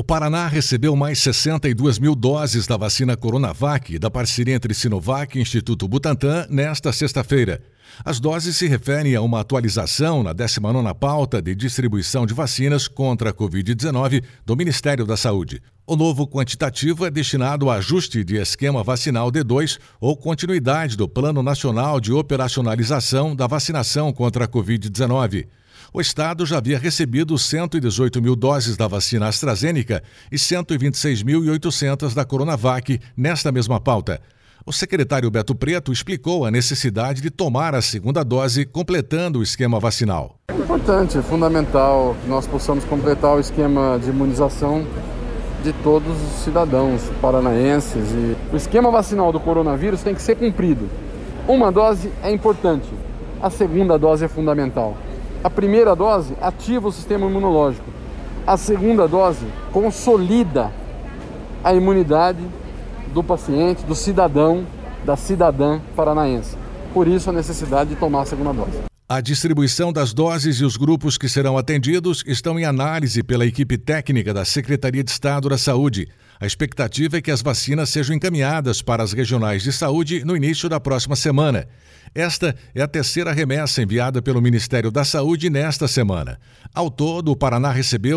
O Paraná recebeu mais 62 mil doses da vacina Coronavac da parceria entre Sinovac e Instituto Butantan nesta sexta-feira. As doses se referem a uma atualização na 19ª pauta de distribuição de vacinas contra a Covid-19 do Ministério da Saúde. O novo quantitativo é destinado a ajuste de esquema vacinal D2 ou continuidade do Plano Nacional de Operacionalização da Vacinação contra a Covid-19. O Estado já havia recebido 118 mil doses da vacina AstraZeneca e 126.800 da Coronavac nesta mesma pauta. O secretário Beto Preto explicou a necessidade de tomar a segunda dose, completando o esquema vacinal. É importante, é fundamental que nós possamos completar o esquema de imunização de todos os cidadãos paranaenses. E o esquema vacinal do coronavírus tem que ser cumprido. Uma dose é importante, a segunda dose é fundamental. A primeira dose ativa o sistema imunológico. A segunda dose consolida a imunidade do paciente, do cidadão, da cidadã paranaense. Por isso a necessidade de tomar a segunda dose. A distribuição das doses e os grupos que serão atendidos estão em análise pela equipe técnica da Secretaria de Estado da Saúde. A expectativa é que as vacinas sejam encaminhadas para as regionais de saúde no início da próxima semana. Esta é a terceira remessa enviada pelo Ministério da Saúde nesta semana. Ao todo, o Paraná recebeu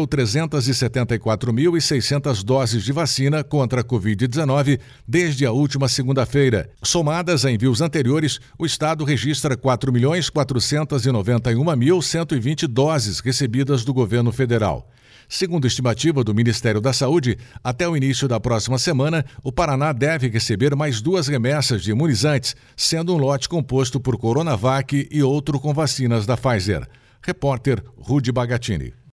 374.600 doses de vacina contra a Covid-19 desde a última segunda-feira. Somadas a envios anteriores, o Estado registra 4.491.120 doses recebidas do governo federal. Segundo a estimativa do Ministério da Saúde, até o início da próxima semana, o Paraná deve receber mais 2 remessas de imunizantes, sendo um lote composto por Coronavac e outro com vacinas da Pfizer. Repórter Rudy Bagatini.